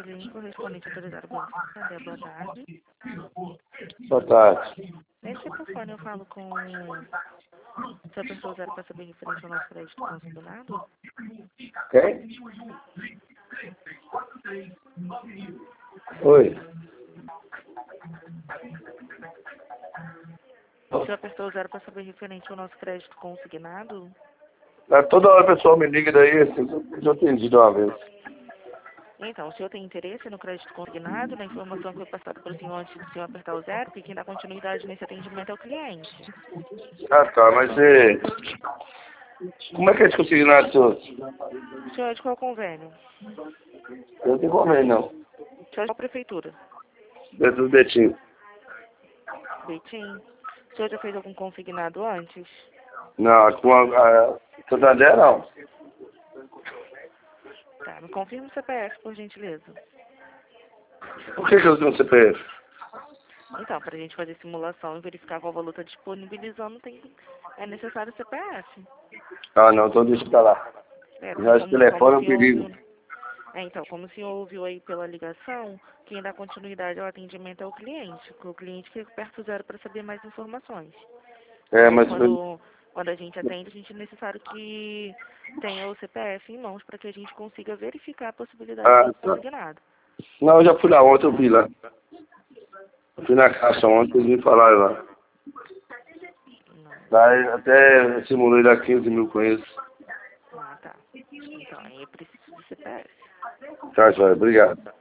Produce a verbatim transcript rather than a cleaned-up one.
tarde, correspondente autorizado por você. Boa tarde. Boa tarde. Nesse telefone eu falo com se a pessoa zero para saber referente ao nosso crédito consignado. Quem? Oi. Se apertou zero para saber referente ao nosso crédito consignado. Ah, toda hora o pessoal me liga daí, assim, eu já atendi de uma vez. Então, o senhor tem interesse no crédito consignado, na informação que foi passada para o senhor antes do senhor apertar o zero, porque quem dá continuidade nesse atendimento é o cliente. Ah, tá, mas é... Como é que é esse consignado, senhor? O senhor é de qual convênio? Eu não tenho convênio, não. O senhor é de qual prefeitura? Dentro do Betinho. Betim. O senhor já fez algum consignado antes? Não, com a... a Santander, não. Tá, me confirma o C P F, por gentileza. Por que que eu tenho um C P F? Então, para a gente fazer simulação e verificar qual valor está disponibilizando, tem, é necessário o C P F. Ah, não, então deixa pra lá. É, Já esse como, como telefone é o um senhor perigo. ouviu, é, então, como o senhor ouviu aí pela ligação, quem dá continuidade ao atendimento é o cliente. O cliente que aperta o zero para saber mais informações. É, Aí, mas... quando, quando a gente atende, a gente é necessário que tenha o C P F em mãos para que a gente consiga verificar a possibilidade Ah, do tá. consignado. Não, eu já fui lá ontem, eu vi lá. Eu fui na caixa ontem, eles me falaram lá. Não. Daí até simulei dar quinze mil com eles. Ah, tá. Então, aí eu preciso do C P F. Tá, joia, obrigado.